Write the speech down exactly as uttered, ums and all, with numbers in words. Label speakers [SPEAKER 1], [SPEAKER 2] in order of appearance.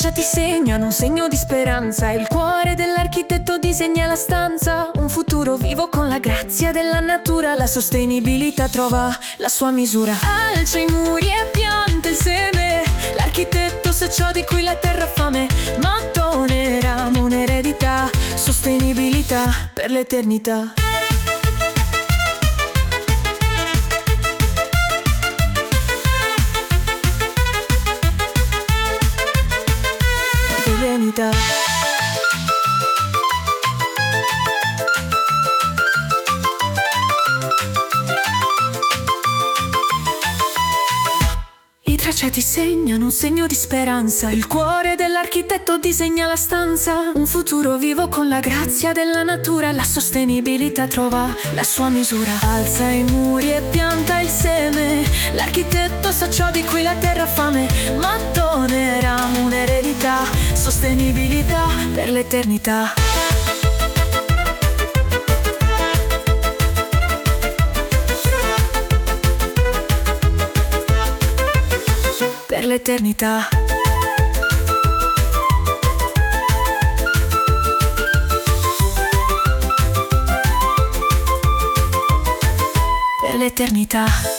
[SPEAKER 1] tracciati segnano un segno di speranza. Il cuore dell'architetto disegna la stanza. Un futuro vivo con la grazia della natura. La sostenibilità trova la sua misura. Alza i muri e pianta il seme. L'architetto sa ciò di cui la terra ha fame. Mattone ramo un'eredità. Sostenibilità per l'eternità. Serenità. I tracciati segnano un segno di speranza. Il cuore dell'architetto disegna la stanza. Un futuro vivo con la grazia della natura. La sostenibilità trova la sua misura. Alza i muri e pianta il seme. L'architetto sa ciò di cui la terra ha fame. Mattone ramo un'eredità. Sostenibilità per l'eternità. Per l'eternità. Per l'eternità.